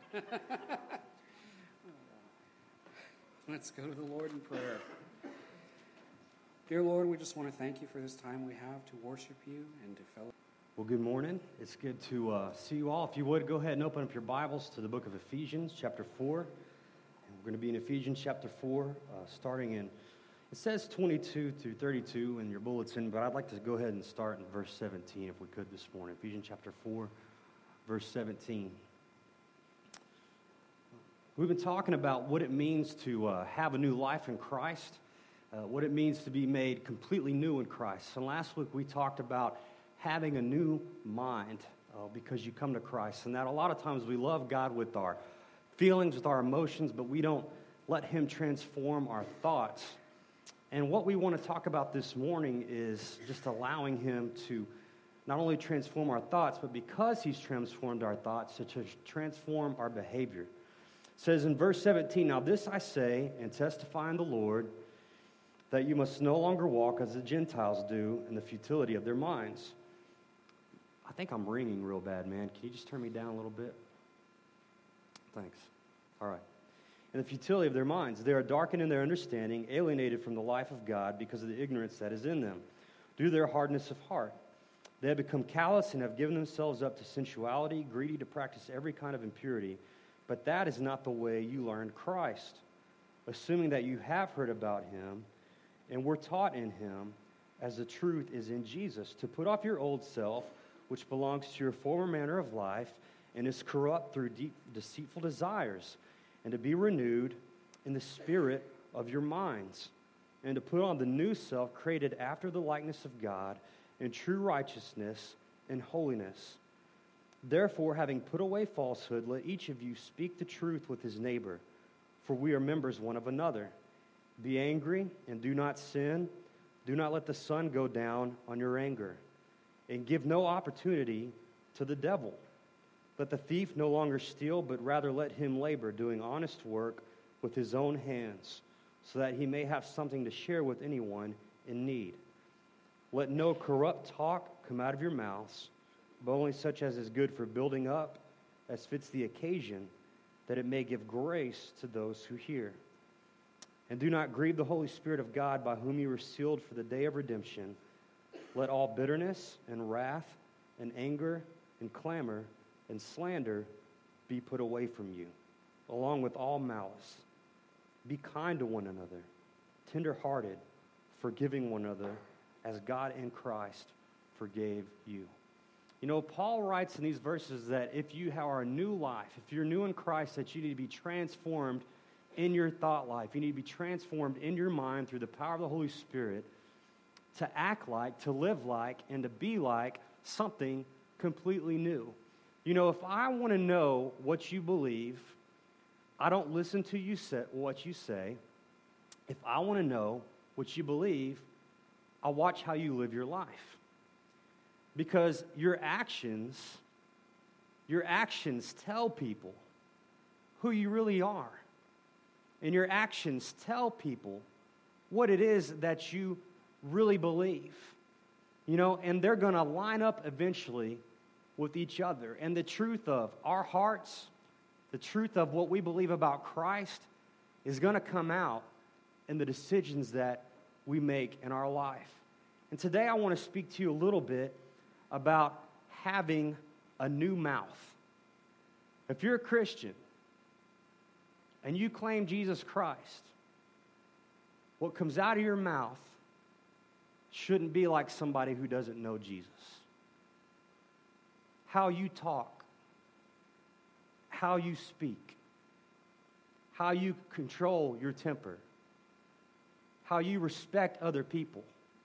Let's go to the Lord in prayer. Dear Lord, we just want to thank you for this time we have to worship you and to fellowship. Well, good morning. It's good to see you all. If you would, go ahead and open up your Bibles to the book of Ephesians, chapter 4. And we're going to be in Ephesians chapter 4, starting in, it says 22 through 32 in your bulletin, but I'd like to go ahead and start in verse 17 if we could this morning. Ephesians chapter 4, verse 17. We've been talking about what it means to have a new life in Christ, what it means to be made completely new in Christ. And last week we talked about having a new mind because you come to Christ. And that a lot of times we love God with our feelings, with our emotions, but we don't let Him transform our thoughts. And what we want to talk about this morning is just allowing Him to not only transform our thoughts, but because He's transformed our thoughts, to transform our behavior. It says in verse 17, "Now this I say and testify in the Lord, that you must no longer walk as the Gentiles do in the futility of their minds." I think I'm ringing real bad, man. Can you just turn me down a little bit? Thanks. All right. "In the futility of their minds, they are darkened in their understanding, alienated from the life of God because of the ignorance that is in them, due to their hardness of heart. They have become callous and have given themselves up to sensuality, greedy to practice every kind of impurity. But that is not the way you learned Christ, assuming that you have heard about Him and were taught in Him, as the truth is in Jesus, to put off your old self, which belongs to your former manner of life and is corrupt through deep, deceitful desires, and to be renewed in the spirit of your minds, and to put on the new self created after the likeness of God in true righteousness and holiness. Therefore, having put away falsehood, let each of you speak the truth with his neighbor, for we are members one of another. Be angry and do not sin. Do not let the sun go down on your anger, and give no opportunity to the devil. Let the thief no longer steal, but rather let him labor, doing honest work with his own hands, so that he may have something to share with anyone in need. Let no corrupt talk come out of your mouths, but only such as is good for building up, as fits the occasion, that it may give grace to those who hear. And do not grieve the Holy Spirit of God, by whom you were sealed for the day of redemption. Let all bitterness and wrath and anger and clamor and slander be put away from you, along with all malice. Be kind to one another, tender-hearted, forgiving one another, as God in Christ forgave you." You know, Paul writes in these verses that if you have a new life, if you're new in Christ, that you need to be transformed in your thought life. You need to be transformed in your mind through the power of the Holy Spirit to act like, to live like, and to be like something completely new. You know, if I want to know what you believe, I don't listen to you say what you say. If I want to know what you believe, I watch how you live your life. Because your actions tell people who you really are. And your actions tell people what it is that you really believe. You know, and they're going to line up eventually with each other. And the truth of our hearts, the truth of what we believe about Christ is going to come out in the decisions that we make in our life. And today I want to speak to you a little bit about having a new mouth. If you're a Christian and you claim Jesus Christ, what comes out of your mouth shouldn't be like somebody who doesn't know Jesus. How you talk, how you speak, how you control your temper, how you respect other people,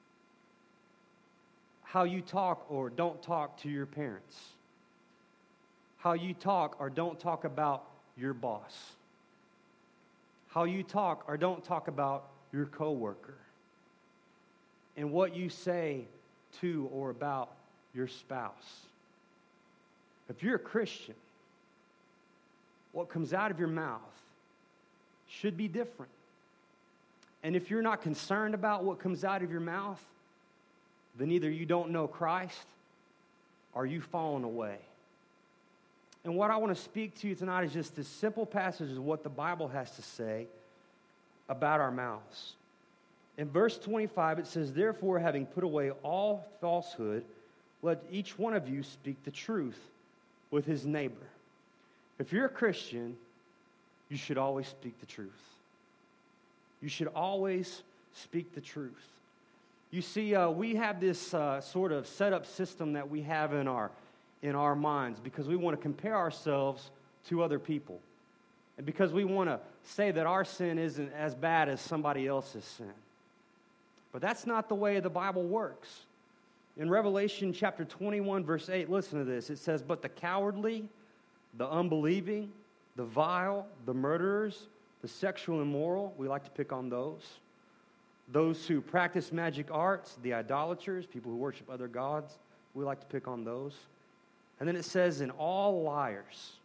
how you talk or don't talk to your parents, how you talk or don't talk about your boss, how you talk or don't talk about your coworker, and what you say to or about your spouse. If you're a Christian, what comes out of your mouth should be different. And if you're not concerned about what comes out of your mouth, then either you don't know Christ or you've fallen away. And what I want to speak to you tonight is just this simple passage of what the Bible has to say about our mouths. In verse 25, it says, "Therefore, having put away all falsehood, let each one of you speak the truth with his neighbor." If you're a Christian, you should always speak the truth. You should always speak the truth. You see, we have this sort of set-up system that we have in our minds because we want to compare ourselves to other people. And because we want to say that our sin isn't as bad as somebody else's sin. But that's not the way the Bible works. In Revelation chapter 21, verse 8, listen to this. It says, "But the cowardly, the unbelieving, the vile, the murderers, the sexual immoral," we like to pick on those who practice magic arts, the idolaters, people who worship other gods, we like to pick on those. And then it says, "And all liars,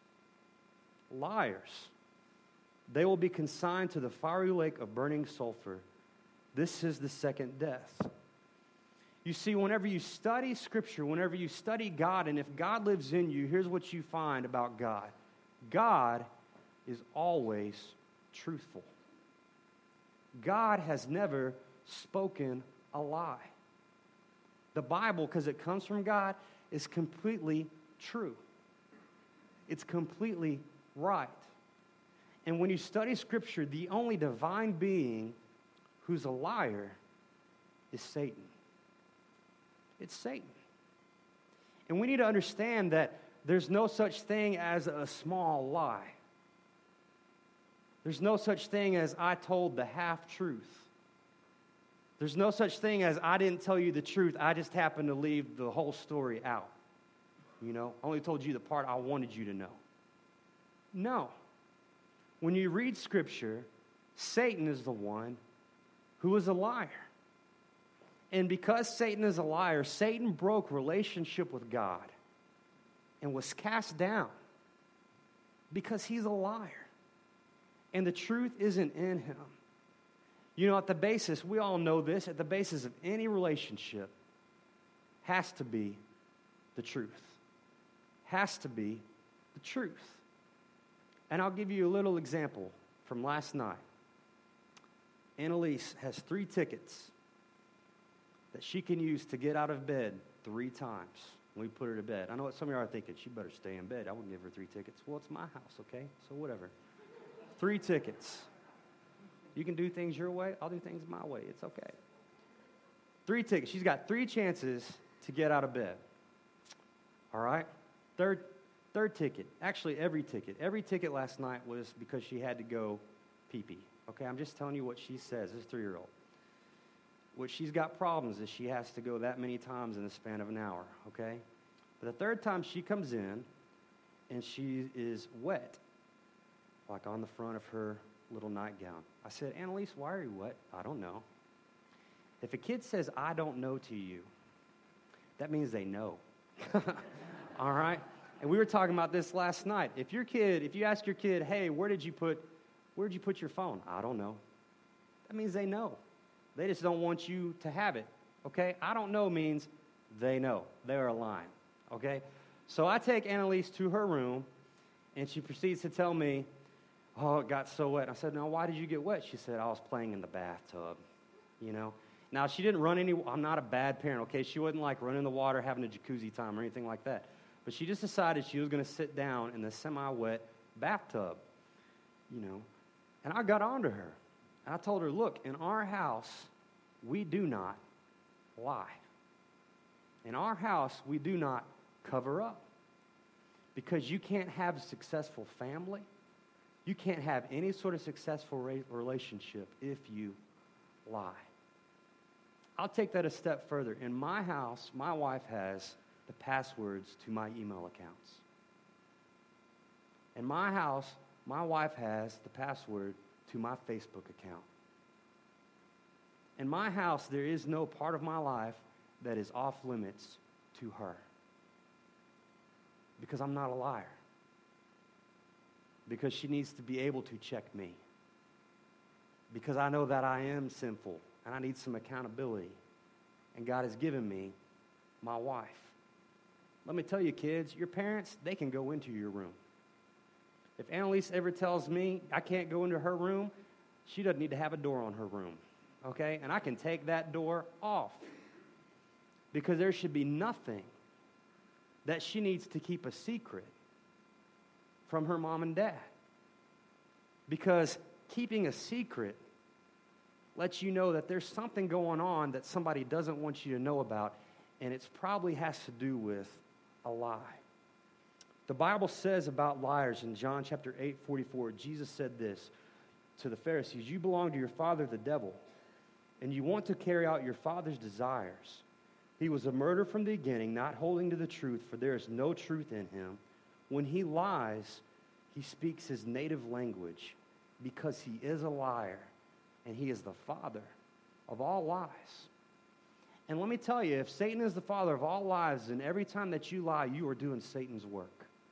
they will be consigned to the fiery lake of burning sulfur. This is the second death." You see, whenever you study Scripture, whenever you study God, and if God lives in you, here's what you find about God. God is always truthful. God has never spoken a lie. The Bible, because it comes from God, is completely true. It's completely right. And when you study Scripture, the only divine being who's a liar is Satan. It's Satan. And we need to understand that there's no such thing as a small lie. There's no such thing as I told the half-truth. There's no such thing as I didn't tell you the truth, I just happened to leave the whole story out. You know, I only told you the part I wanted you to know. No. When you read Scripture, Satan is the one who is a liar. And because Satan is a liar, Satan broke relationship with God and was cast down because he's a liar. And the truth isn't in him. You know, at the basis, we all know this, at the basis of any relationship has to be the truth. Has to be the truth. And I'll give you a little example from last night. Annalise has 3 tickets that she can use to get out of bed 3 times when we put her to bed. I know what some of you are thinking, she better stay in bed. I wouldn't give her 3 tickets. Well, it's my house, okay? So whatever. 3 tickets. You can do things your way, I'll do things my way. It's okay. 3 tickets. She's got 3 chances to get out of bed. All right? Third ticket. Actually, every ticket. Every ticket last night was because she had to go pee-pee. Okay, I'm just telling you what she says, this 3-year-old. What she's got problems is she has to go that many times in the span of an hour, okay? But the 3rd time she comes in, and she is wet, like on the front of her little nightgown. I said, "Annalise, why are you wet?" "I don't know." If a kid says, "I don't know" to you, that means they know. All right? And we were talking about this last night. If you ask your kid, "Hey, where'd you put your phone?" "I don't know." That means they know. They just don't want you to have it, okay? "I don't know" means they know. They're lying, okay? So I take Annalise to her room, and she proceeds to tell me, "Oh, it got so wet." I said, "No, why did you get wet?" She said, "I was playing in the bathtub," you know? Now, she didn't run I'm not a bad parent, okay? She wasn't like running in the water, having a jacuzzi time or anything like that. But she just decided she was going to sit down in the semi-wet bathtub, you know? And I got on to her. And I told her, "Look, in our house, we do not lie. In our house, we do not cover up. Because you can't have a successful family. You can't have any sort of successful relationship if you lie." I'll take that a step further. In my house, my wife has the passwords to my email accounts. In my house, my wife has the password to my Facebook account. In my house, there is no part of my life that is off limits to her. Because I'm not a liar. Because she needs to be able to check me. Because I know that I am sinful and I need some accountability. And God has given me my wife. Let me tell you, kids, your parents, they can go into your room. If Annalise ever tells me I can't go into her room, she doesn't need to have a door on her room, okay? And I can take that door off because there should be nothing that she needs to keep a secret from her mom and dad. Because keeping a secret lets you know that there's something going on that somebody doesn't want you to know about, and it probably has to do with a lie. The Bible says about liars in John chapter 8:44, Jesus said this to the Pharisees, "You belong to your father, the devil, and you want to carry out your father's desires. He was a murderer from the beginning, not holding to the truth, for there is no truth in him. When he lies, he speaks his native language, because he is a liar, and he is the father of all lies." And let me tell you, if Satan is the father of all lies, then every time that you lie, you are doing Satan's work.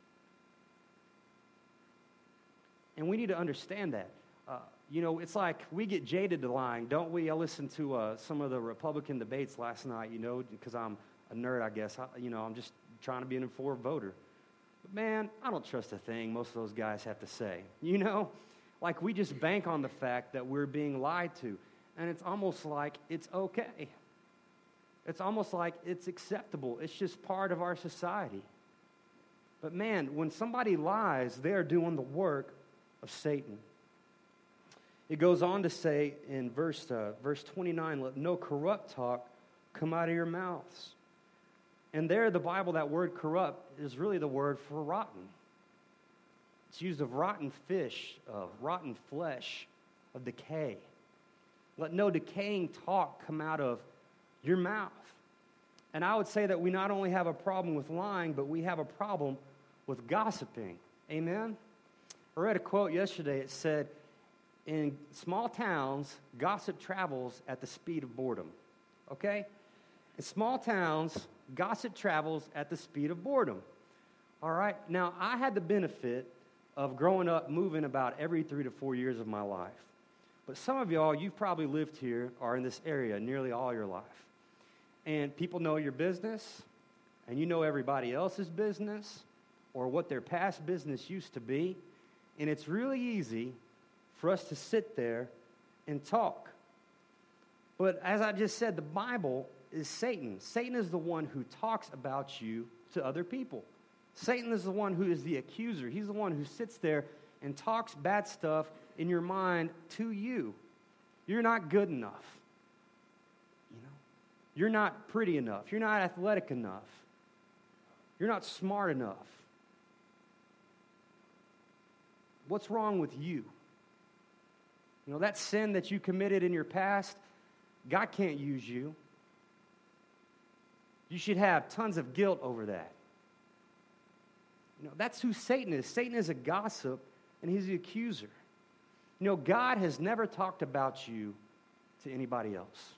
And we need to understand that. It's like we get jaded to lying, don't we? I listened to some of the Republican debates last night, because I'm a nerd, I guess. I'm just trying to be an informed voter. But man, I don't trust a thing most of those guys have to say. Like we just bank on the fact that we're being lied to. And it's almost like it's okay. It's almost like it's acceptable. It's just part of our society. But man, when somebody lies, they are doing the work of Satan. It goes on to say in verse 29, "Let no corrupt talk come out of your mouths." And there, the Bible, that word corrupt is really the word for rotten. It's used of rotten fish, of rotten flesh, of decay. Let no decaying talk come out of your mouth. And I would say that we not only have a problem with lying, but we have a problem with gossiping. Amen? I read a quote yesterday. It said, "In small towns, gossip travels at the speed of boredom." Okay? In small towns, gossip travels at the speed of boredom. All right? Now, I had the benefit of growing up moving about every 3 to 4 years of my life. But some of y'all, you've probably lived here or in this area nearly all your life. And people know your business, and you know everybody else's business or what their past business used to be. And it's really easy for us to sit there and talk. But as I just said, the Bible is Satan. Satan is the one who talks about you to other people. Satan is the one who is the accuser. He's the one who sits there and talks bad stuff in your mind to you. You're not good enough. You're not pretty enough. You're not athletic enough. You're not smart enough. What's wrong with you? That sin that you committed in your past, God can't use you. You should have tons of guilt over that. That's who Satan is. Satan is a gossip, and he's the accuser. God has never talked about you to anybody else.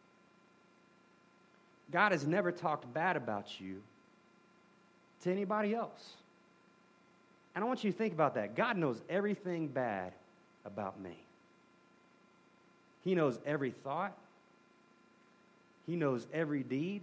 God has never talked bad about you to anybody else. And I want you to think about that. God knows everything bad about me. He knows every thought. He knows every deed.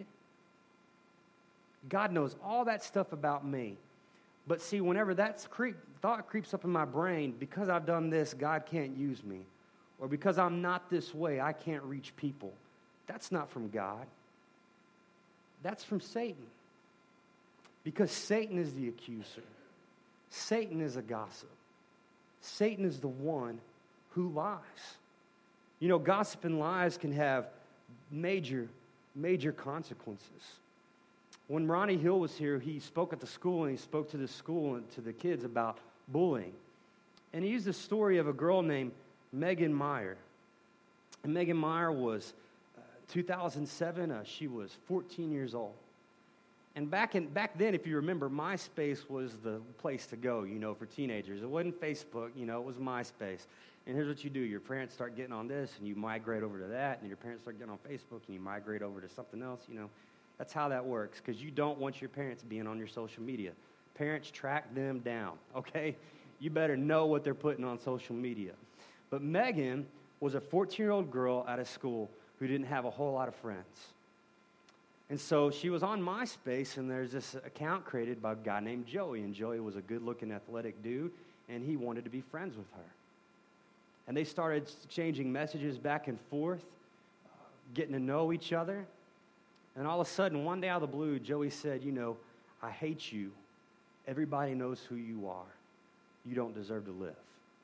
God knows all that stuff about me. But see, whenever that thought creeps up in my brain, because I've done this, God can't use me. Or because I'm not this way, I can't reach people. That's not from God. That's from Satan. Because Satan is the accuser. Satan is a gossip. Satan is the one who lies. Gossip and lies can have major, major consequences. When Ronnie Hill was here, he spoke at the school, and he spoke to the school and to the kids about bullying. And he used the story of a girl named Megan Meyer. And Megan Meyer was 2007, she was 14 years old. And back then, if you remember, MySpace was the place to go, for teenagers. It wasn't Facebook, it was MySpace. And here's what you do. Your parents start getting on this, and you migrate over to that, and your parents start getting on Facebook, and you migrate over to something else, That's how that works, because you don't want your parents being on your social media. Parents, track them down, okay? You better know what they're putting on social media. But Megan was a 14-year-old girl out of school who didn't have a whole lot of friends. And so she was on MySpace, and there's this account created by a guy named Joey. And Joey was a good-looking, athletic dude, and he wanted to be friends with her. And they started exchanging messages back and forth, getting to know each other. And all of a sudden, one day out of the blue, Joey said, I hate you. Everybody knows who you are. You don't deserve to live.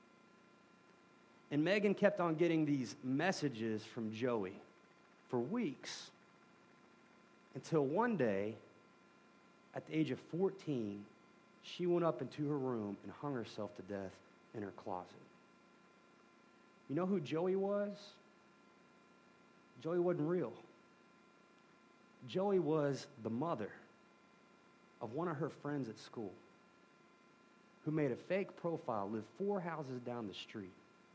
And Megan kept on getting these messages from Joey for weeks until one day, at the age of 14, she went up into her room and hung herself to death in her closet. You know who Joey was? Joey wasn't real. Joey was the mother of one of her friends at school who made a fake profile, lived 4 houses down the street,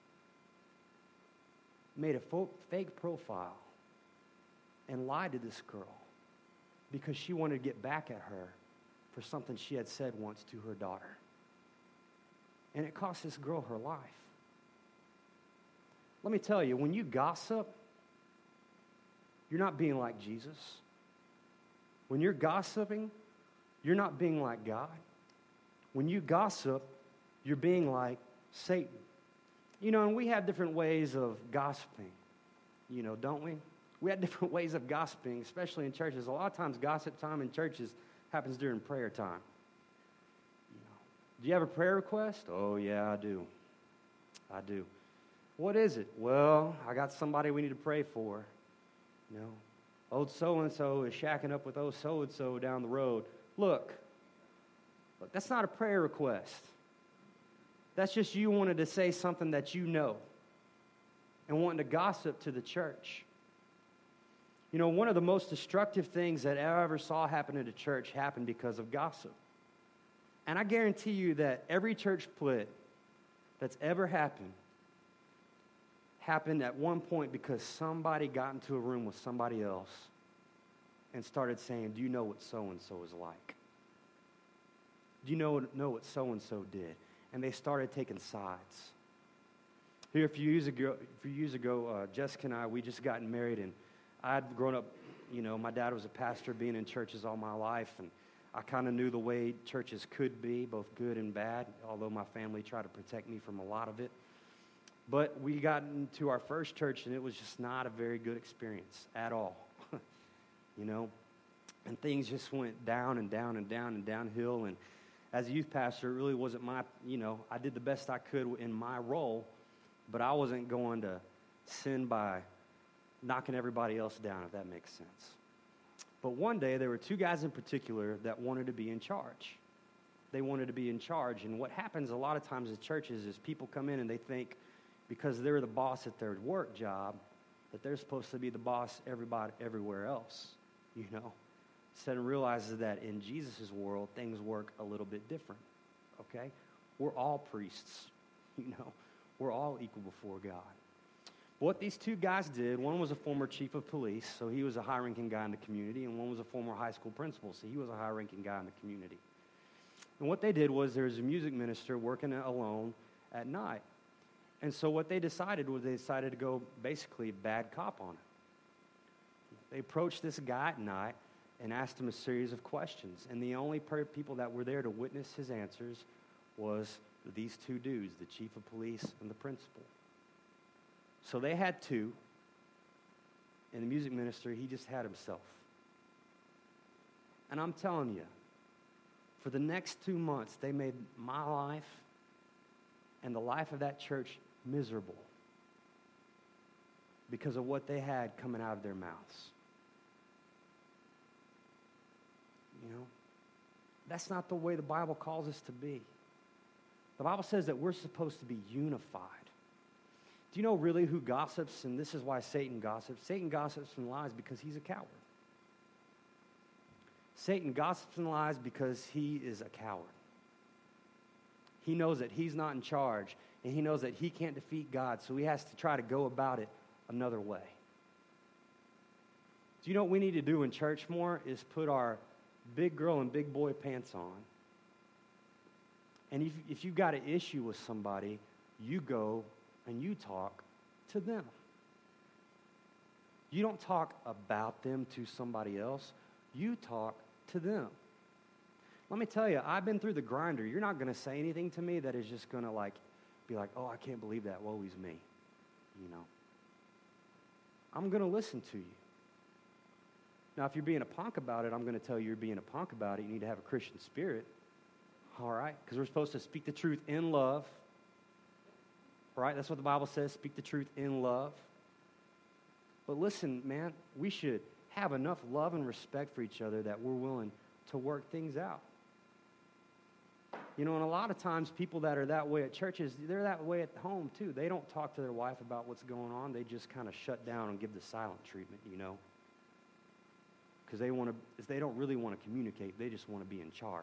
made a fake profile and lied to this girl because she wanted to get back at her for something she had said once to her daughter. And it cost this girl her life. Let me tell you, when you gossip, you're not being like Jesus. When you're gossiping, you're not being like God. When you gossip, you're being like Satan. And we have different ways of gossiping, don't we? We have different ways of gossiping, especially in churches. A lot of times gossip time in churches happens during prayer time. Do you have a prayer request? Oh, yeah, I do. What is it? Well, I got somebody we need to pray for. Old so-and-so is shacking up with old so-and-so down the road. Look, that's not a prayer request. That's just you wanted to say something that you know and wanting to gossip to the church. One of the most destructive things that I ever saw happen in the church happened because of gossip. And I guarantee you that every church split that's ever happened at one point because somebody got into a room with somebody else and started saying, do you know what so-and-so is like? Do you know what so-and-so did? And they started taking sides. Here a few years ago, Jessica and I, we just gotten married, and I'd grown up, my dad was a pastor, being in churches all my life, and I kind of knew the way churches could be, both good and bad, although my family tried to protect me from a lot of it. But we got into our first church, and it was just not a very good experience at all, And things just went down and down and down and downhill, and as a youth pastor, it really wasn't my, I did the best I could in my role, but I wasn't going to sin by knocking everybody else down, if that makes sense. But one day, there were 2 guys in particular that wanted to be in charge. They wanted to be in charge, and what happens a lot of times in churches is people come in and they think because they're the boss at their work job that they're supposed to be the boss everywhere else, Instead of realizes that in Jesus' world, things work a little bit different, okay? We're all priests, We're all equal before God. What these 2 guys did, one was a former chief of police, so he was a high-ranking guy in the community, and one was a former high school principal, so he was a high-ranking guy in the community. And what they did was there was a music minister working alone at night. And so what they decided was they decided to go basically bad cop on him. They approached this guy at night and asked him a series of questions. And the only people that were there to witness his answers was these 2 dudes, the chief of police and the principal. So they had 2, and the music minister, he just had himself. And I'm telling you, for the next 2 months, they made my life and the life of that church miserable because of what they had coming out of their mouths. That's not the way the Bible calls us to be. The Bible says that we're supposed to be unified. Do you know really who gossips? And this is why Satan gossips. Satan gossips and lies because he's a coward. Satan gossips and lies because he is a coward. He knows that he's not in charge, and he knows that he can't defeat God, so he has to try to go about it another way. Do you know what we need to do in church more is put our big girl and big boy pants on. And if you've got an issue with somebody, you go and you talk to them. You don't talk about them to somebody else. You talk to them. Let me tell you, I've been through the grinder. You're not going to say anything to me that is just going to be like, oh, I can't believe that. Woe is me. I'm going to listen to you. Now, if you're being a punk about it, I'm going to tell you you're being a punk about it. You need to have a Christian spirit. All right? Because we're supposed to speak the truth in love. Right? That's what the Bible says, speak the truth in love. But listen, man, we should have enough love and respect for each other that we're willing to work things out. And a lot of times people that are that way at churches, they're that way at home too. They don't talk to their wife about what's going on. They just kind of shut down and give the silent treatment, Because they don't really want to communicate. They just want to be in charge,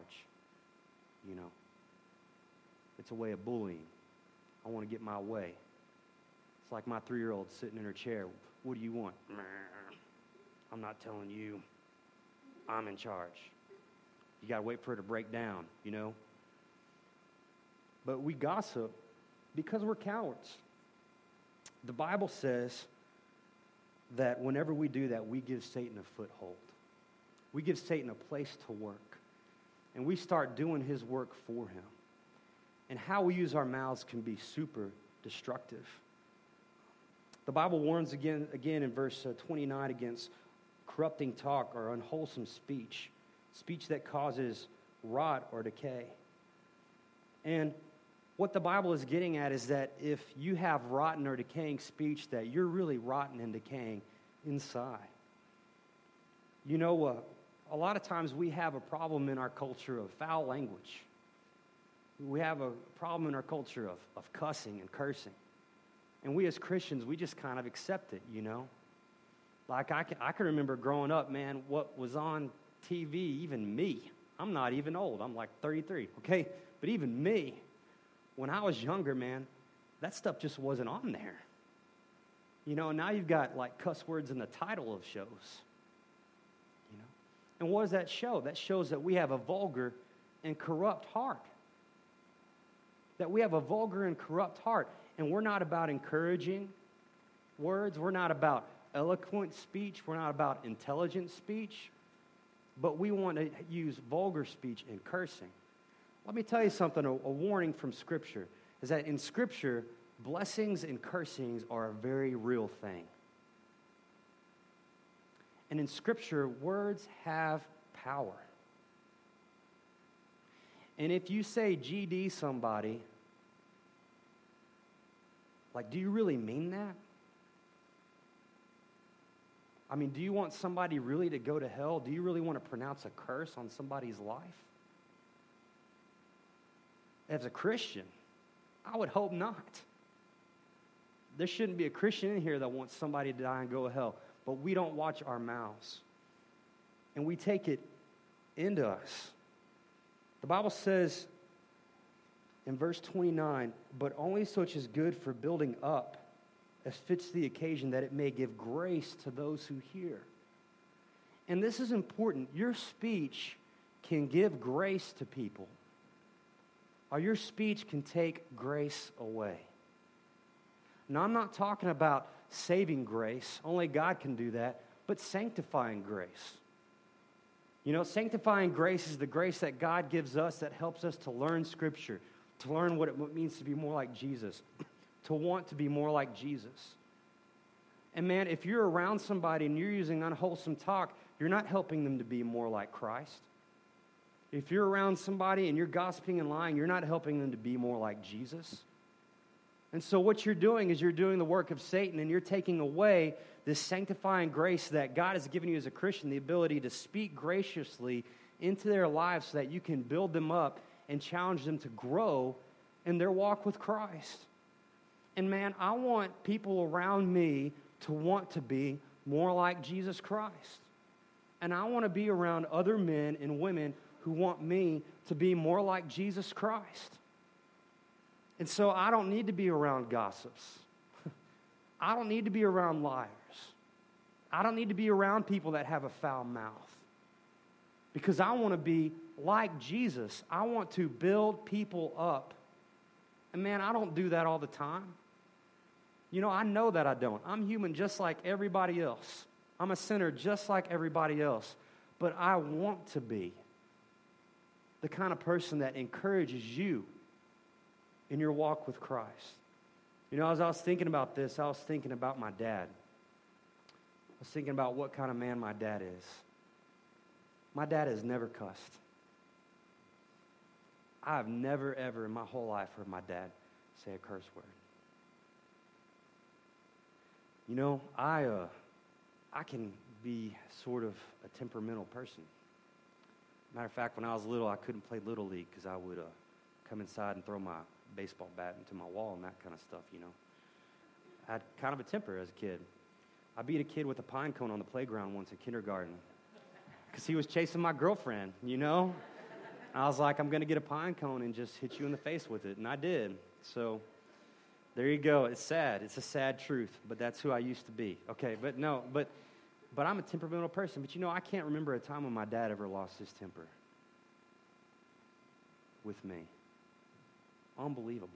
It's a way of bullying. I want to get my way. It's like my 3-year-old sitting in her chair. What do you want? I'm not telling you. I'm in charge. You got to wait for her to break down, But we gossip because we're cowards. The Bible says that whenever we do that, we give Satan a foothold. We give Satan a place to work. And we start doing his work for him. And how we use our mouths can be super destructive. The Bible warns again in verse 29 against corrupting talk or unwholesome speech, speech that causes rot or decay. And what the Bible is getting at is that if you have rotten or decaying speech, that you're really rotten and decaying inside. A lot of times we have a problem in our culture of foul language. We have a problem in our culture of cussing and cursing. And we as Christians, we just kind of accept it, Like I can remember growing up, man, what was on TV, even me. I'm not even old. I'm like 33, okay? But even me, when I was younger, man, that stuff just wasn't on there. Now you've got like cuss words in the title of shows. And what does that show? That shows that we have a vulgar and corrupt heart. That we have a vulgar and corrupt heart. And we're not about encouraging words. We're not about eloquent speech. We're not about intelligent speech. But we want to use vulgar speech and cursing. Let me tell you something, a warning from Scripture, is that in Scripture, blessings and cursings are a very real thing. And in Scripture, words have power. And if you say GD somebody, do you really mean that? I mean, do you want somebody really to go to hell? Do you really want to pronounce a curse on somebody's life? As a Christian, I would hope not. There shouldn't be a Christian in here that wants somebody to die and go to hell. But we don't watch our mouths. And we take it into us. The Bible says in verse 29, but only such is good for building up as fits the occasion, that it may give grace to those who hear. And this is important. Your speech can give grace to people, or your speech can take grace away. Now, I'm not talking about saving grace. Only God can do that. But sanctifying grace. Sanctifying grace is the grace that God gives us that helps us to learn Scripture, to learn what it means to be more like Jesus, to want to be more like Jesus. And man, if you're around somebody and you're using unwholesome talk, you're not helping them to be more like Christ. If you're around somebody and you're gossiping and lying, you're not helping them to be more like Jesus. And so what you're doing is you're doing the work of Satan, and you're taking away this sanctifying grace that God has given you as a Christian, the ability to speak graciously into their lives so that you can build them up and challenge them to grow in their walk with Christ. And man, I want people around me to want to be more like Jesus Christ. And I want to be around other men and women who want me to be more like Jesus Christ. And so I don't need to be around gossips. I don't need to be around liars. I don't need to be around people that have a foul mouth. Because I want to be like Jesus. I want to build people up. And man, I don't do that all the time. I know that I don't. I'm human just like everybody else. I'm a sinner just like everybody else. But I want to be the kind of person that encourages you in your walk with Christ. As I was thinking about this, I was thinking about my dad. I was thinking about what kind of man my dad is. My dad has never cussed. I've never, ever in my whole life heard my dad say a curse word. I can be sort of a temperamental person. Matter of fact, when I was little, I couldn't play Little League because I would come inside and throw my baseball bat into my wall and that kind of stuff, I had kind of a temper as a kid. I beat a kid with a pine cone on the playground once in kindergarten because he was chasing my girlfriend, I was like, I'm going to get a pine cone and just hit you in the face with it, and I did. So there you go. It's sad. It's a sad truth, but that's who I used to be. Okay, but I'm a temperamental person. But I can't remember a time when my dad ever lost his temper with me. Unbelievable.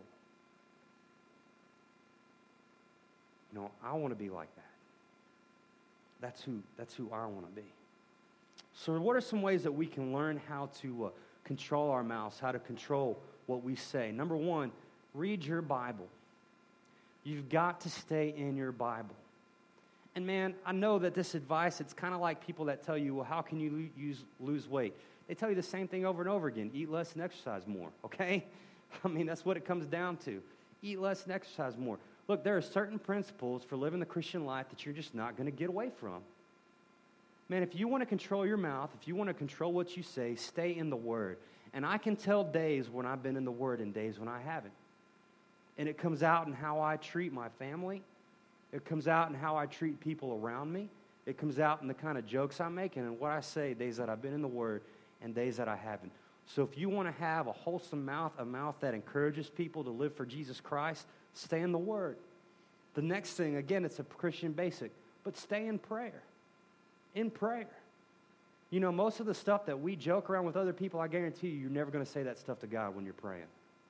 I want to be like that. That's who I want to be. So what are some ways that we can learn how to control our mouths, how to control what we say? Number one, read your Bible. You've got to stay in your Bible. And man, I know that this advice, it's kind of like people that tell you, well, how can you lose weight? They tell you the same thing over and over again. Eat less and exercise more, okay? That's what it comes down to. Eat less and exercise more. Look, there are certain principles for living the Christian life that you're just not going to get away from. Man, if you want to control your mouth, if you want to control what you say, stay in the Word. And I can tell days when I've been in the Word and days when I haven't. And it comes out in how I treat my family. It comes out in how I treat people around me. It comes out in the kind of jokes I make and what I say days that I've been in the Word and days that I haven't. So if you want to have a wholesome mouth, a mouth that encourages people to live for Jesus Christ, stay in the Word. The next thing, again, it's a Christian basic, but stay in prayer. In prayer. Most of the stuff that we joke around with other people, I guarantee you're never going to say that stuff to God when you're praying.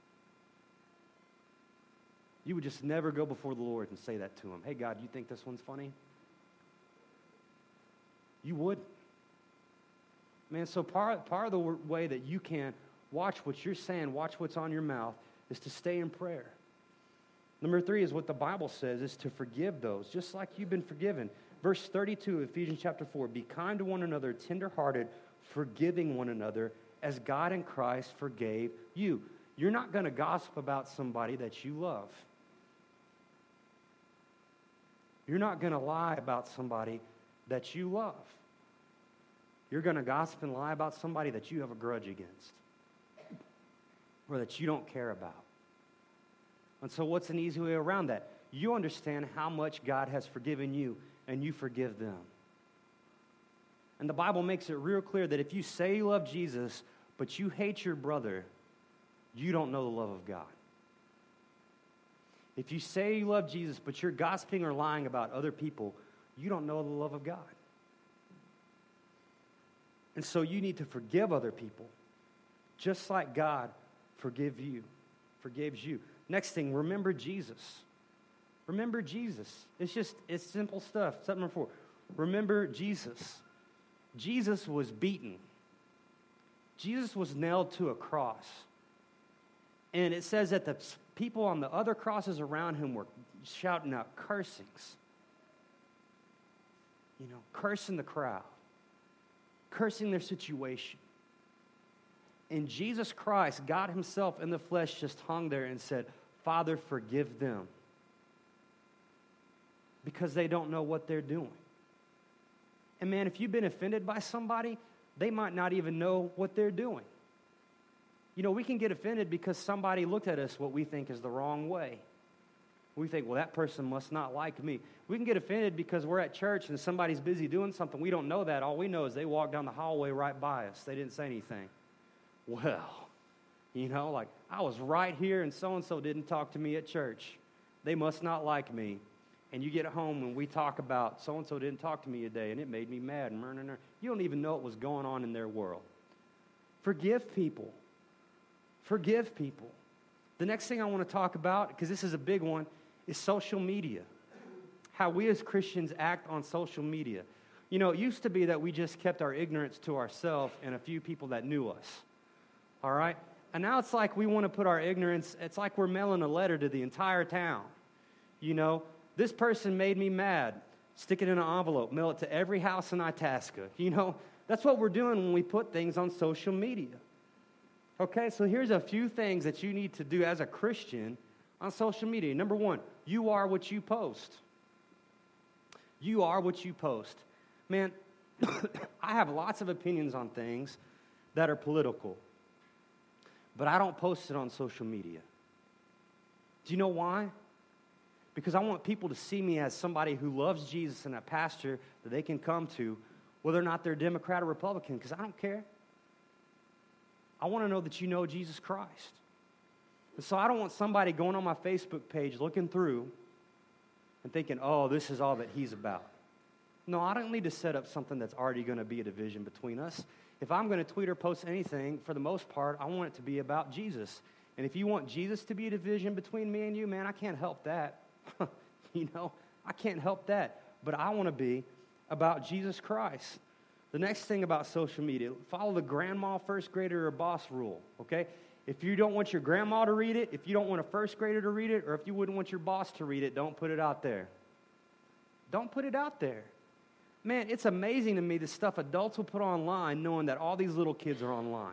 You would just never go before the Lord and say that to Him. Hey, God, you think this one's funny? You wouldn't. Man, so part of the way that you can watch what you're saying, watch what's on your mouth, is to stay in prayer. Number 3 is what the Bible says, is to forgive those, just like you've been forgiven. Verse 32 of Ephesians chapter 4, be kind to one another, tenderhearted, forgiving one another, as God in Christ forgave you. You're not going to gossip about somebody that you love. You're not going to lie about somebody that you love. You're going to gossip and lie about somebody that you have a grudge against or that you don't care about. And so what's an easy way around that? You understand how much God has forgiven you, and you forgive them. And the Bible makes it real clear that if you say you love Jesus, but you hate your brother, you don't know the love of God. If you say you love Jesus, but you're gossiping or lying about other people, you don't know the love of God. And so you need to forgive other people, just like God forgives you. Next thing, remember Jesus. Remember Jesus. It's simple stuff. Step number 4. Remember Jesus. Jesus was beaten. Jesus was nailed to a cross. And it says that the people on the other crosses around him were shouting out cursings. Cursing the crowd. Cursing their situation. And Jesus Christ, God Himself in the flesh, just hung there and said, Father, forgive them. Because they don't know what they're doing. And man, if you've been offended by somebody, they might not even know what they're doing. We can get offended because somebody looked at us what we think is the wrong way. We think, well, that person must not like me. We can get offended because we're at church and somebody's busy doing something. We don't know that. All we know is they walked down the hallway right by us. They didn't say anything. Well, I was right here and so-and-so didn't talk to me at church. They must not like me. And you get home and we talk about so-and-so didn't talk to me today and it made me mad. You don't even know what was going on in their world. Forgive people. Forgive people. The next thing I want to talk about, because this is a big one, is social media. How we as Christians act on social media. You know, it used to be that we just kept our ignorance to ourselves and a few people that knew us. All right? And now it's like we want to put our ignorance, it's like we're mailing a letter to the entire town. You know, this person made me mad. Stick it in an envelope, mail it to every house in Itasca. You know, that's what we're doing when we put things on social media. Okay, so here's a few things that you need to do as a Christian on social media. Number one, you are what you post. You are what you post. Man, I have lots of opinions on things that are political, but I don't post it on social media. Do you know why? Because I want people to see me as somebody who loves Jesus and a pastor that they can come to, whether or not they're Democrat or Republican, because I don't care. I want to know that you know Jesus Christ. And so I don't want somebody going on my Facebook page looking through and thinking, oh, this is all that he's about. No, I don't need to set up something that's already going to be a division between us. If I'm going to tweet or post anything, for the most part, I want it to be about Jesus. And if you want Jesus to be a division between me and you, man, I can't help that. You know, I can't help that. But I want to be about Jesus Christ. The next thing about social media, follow the grandma, first grader, or boss rule, okay? If you don't want your grandma to read it, if you don't want a first grader to read it, or if you wouldn't want your boss to read it, don't put it out there. Don't put it out there. Man, it's amazing to me the stuff adults will put online knowing that all these little kids are online.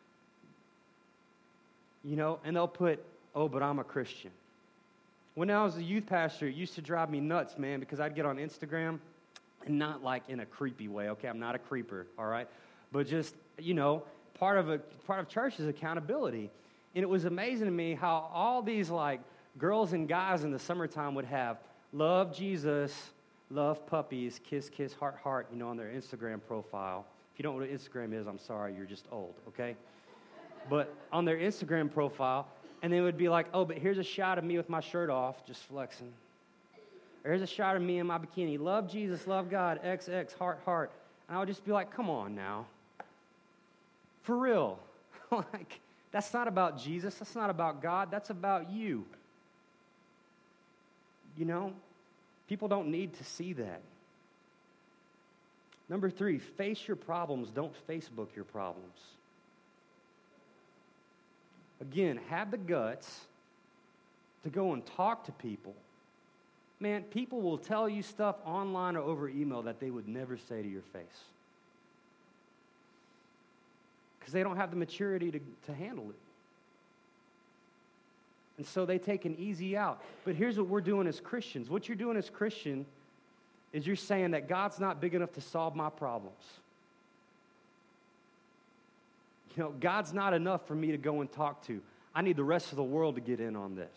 You know, and they'll put, oh, but I'm a Christian. When I was a youth pastor, it used to drive me nuts, man, because I'd get on Instagram, and not like in a creepy way, okay? I'm not a creeper, all right? But just, you know, part of church is accountability. And it was amazing to me how all these, like, girls and guys in the summertime would have love Jesus, love puppies, kiss, kiss, heart, heart, you know, on their Instagram profile. If you don't know what Instagram is, I'm sorry, you're just old, okay? But on their Instagram profile, and they would be like, oh, but here's a shot of me with my shirt off, just flexing. Or here's a shot of me in my bikini. Love Jesus, love God, XX, heart, heart. And I would just be like, come on now. For real. Like, that's not about Jesus. That's not about God. That's about you. You know? People don't need to see that. Number 3, face your problems. Don't Facebook your problems. Again, have the guts to go and talk to people. Man, people will tell you stuff online or over email that they would never say to your face. Because they don't have the maturity to handle it. And so they take an easy out. But here's what we're doing as Christians. What you're doing as Christian is you're saying that God's not big enough to solve my problems. You know, God's not enough for me to go and talk to. I need the rest of the world to get in on this.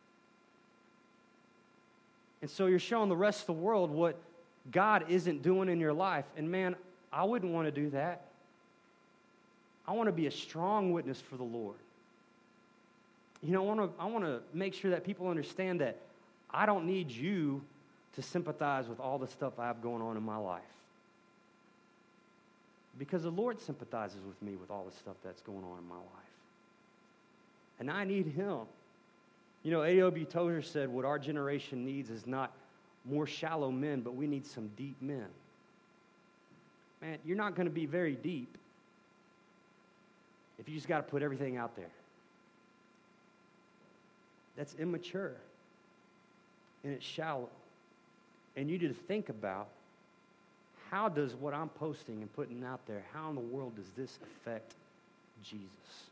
And so you're showing the rest of the world what God isn't doing in your life. And man, I wouldn't want to do that. I want to be a strong witness for the Lord. You know, I want to make sure that people understand that I don't need you to sympathize with all the stuff I have going on in my life. Because the Lord sympathizes with me with all the stuff that's going on in my life. And I need Him. You know, A.W. Tozer said, what our generation needs is not more shallow men, but we need some deep men. Man, you're not going to be very deep if you just got to put everything out there. That's immature. And it's shallow. And you need to think about, how does what I'm posting and putting out there, how in the world does this affect Jesus?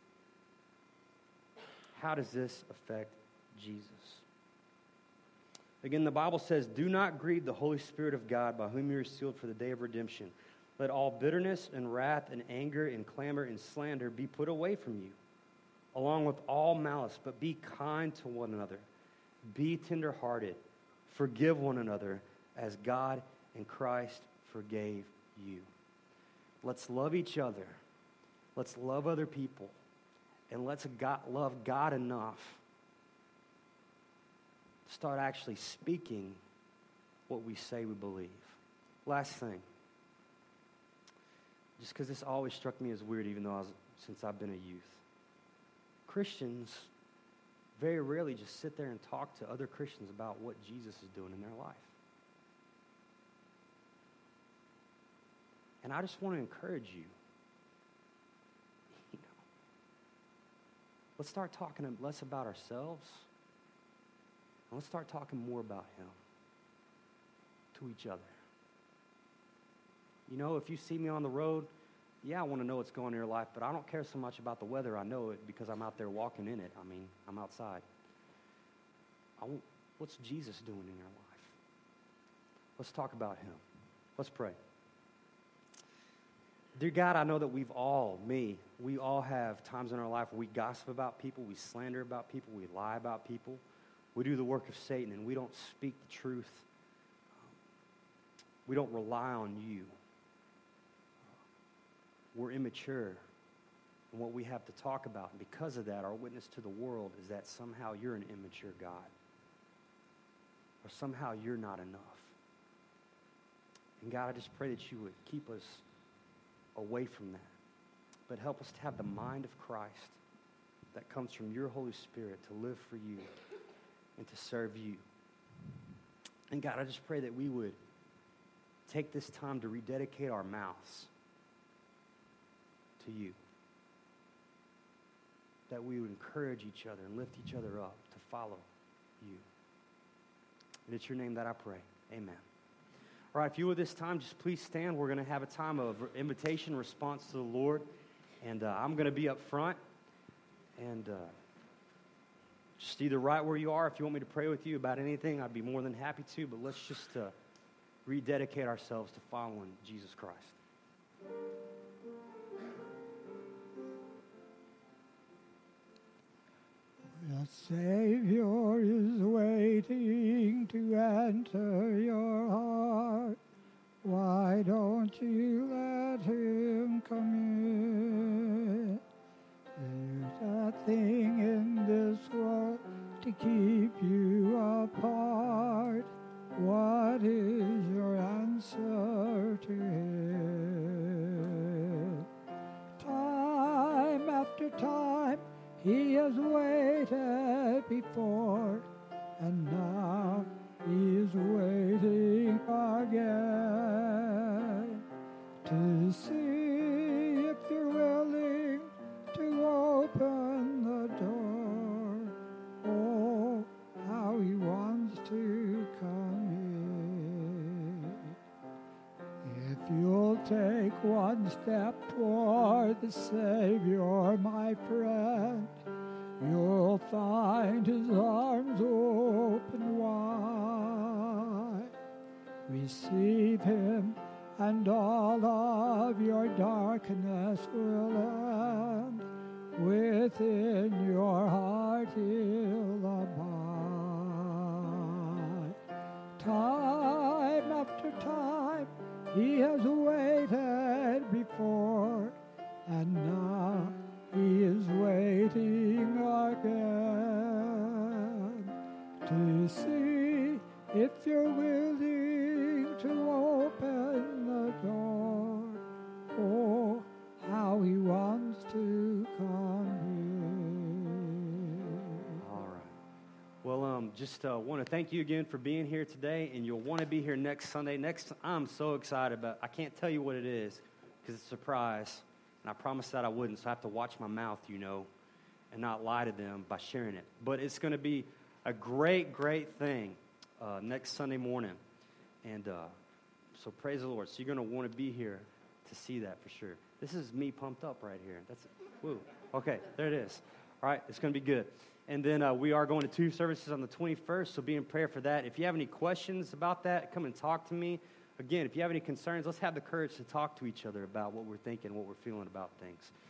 How does this affect Jesus? Again, the Bible says, do not grieve the Holy Spirit of God, by whom you are sealed for the day of redemption. Let all bitterness and wrath and anger and clamor and slander be put away from you, along with all malice, but be kind to one another. Be tenderhearted. Forgive one another as God and Christ forgave you. Let's love each other. Let's love other people. And let's love God enough to start actually speaking what we say we believe. Last thing. Just because this always struck me as weird, even though since I've been a youth. Christians very rarely just sit there and talk to other Christians about what Jesus is doing in their life. And I just want to encourage you. Let's start talking less about ourselves, and let's start talking more about Him to each other. You know, if you see me on the road, yeah, I want to know what's going on in your life, but I don't care so much about the weather. I know it because I'm out there walking in it. I mean, I'm outside. What's Jesus doing in your life? Let's talk about Him. Let's pray. Dear God, I know that we all have times in our life where we gossip about people, we slander about people, we lie about people. We do the work of Satan, and we don't speak the truth. We don't rely on you. We're immature in what we have to talk about. And because of that, our witness to the world is that somehow you're an immature God. Or somehow you're not enough. And God, I just pray that you would keep us away from that. But help us to have the mind of Christ that comes from your Holy Spirit to live for you and to serve you. And God, I just pray that we would take this time to rededicate our mouths to you. That we would encourage each other and lift each other up to follow you. And it's your name that I pray. Amen. All right, if you would this time, just please stand. We're going to have a time of invitation, response to the Lord. And I'm going to be up front. And just either right where you are, if you want me to pray with you about anything, I'd be more than happy to. But let's just rededicate ourselves to following Jesus Christ. The Savior is waiting to enter your heart. Why don't you let Him come in? There's a thing in this world to keep you apart. What is your answer to Him? Time after time, He has waited before, and now He is waiting again to see if you're willing to open the door. Oh, how He wants to come in. If you'll take one step toward the Savior, my friend, you'll find His arms open wide. Receive Him, and all of your darkness will end. Within your heart He'll abide. Time after time, He has waited before, and now He is waiting again to see if you're willing to open the door. Oh, how He wants to come in. All right. Well, just want to thank you again for being here today, and you'll want to be here next Sunday. I'm so excited about. I can't tell you what it is because it's a surprise, and I promised that I wouldn't, so I have to watch my mouth, and not lie to them by sharing it. But it's going to be a great, great thing next Sunday morning, and so praise the Lord. So you're going to want to be here to see that for sure. This is me pumped up right here. That's it. Woo. Okay, there it is. All right, it's going to be good. And then we are going to 2 services on the 21st, so be in prayer for that. If you have any questions about that, come and talk to me. Again, if you have any concerns, let's have the courage to talk to each other about what we're thinking, what we're feeling about things.